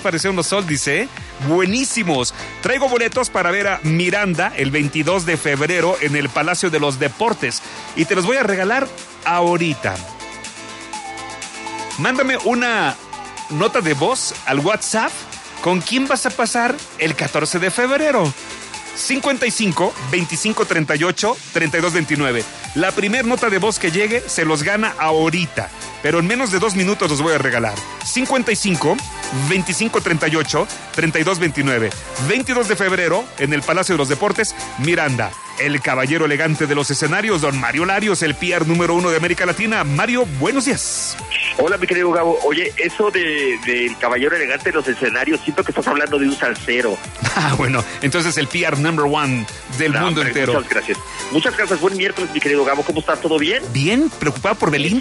parecieron los oldies, ¿eh? Buenísimos. Traigo boletos para ver a Miranda el 22 de febrero en el Palacio de los Deportes. Y te los voy a regalar ahorita. Mándame una nota de voz al WhatsApp con quién vas a pasar el 14 de febrero. 55 25 38 32 29. La primer nota de voz que llegue se los gana ahorita, pero en menos de 2 minutos los voy a regalar. 55 25 38 32 29. 22 de febrero en el Palacio de los Deportes, Miranda, el caballero elegante de los escenarios, don Mario Larios, el PR número 1 de América Latina. Mario, buenos días. Hola, mi querido Gabo. Oye, eso del caballero elegante de los escenarios, siento que estás hablando de un salsero. Bueno, entonces el PR number 1 del mundo entero. Muchas gracias. Muchas gracias. Buen miércoles, mi querido Gabo. ¿Cómo estás? ¿Todo bien? Bien, preocupado por Belinda.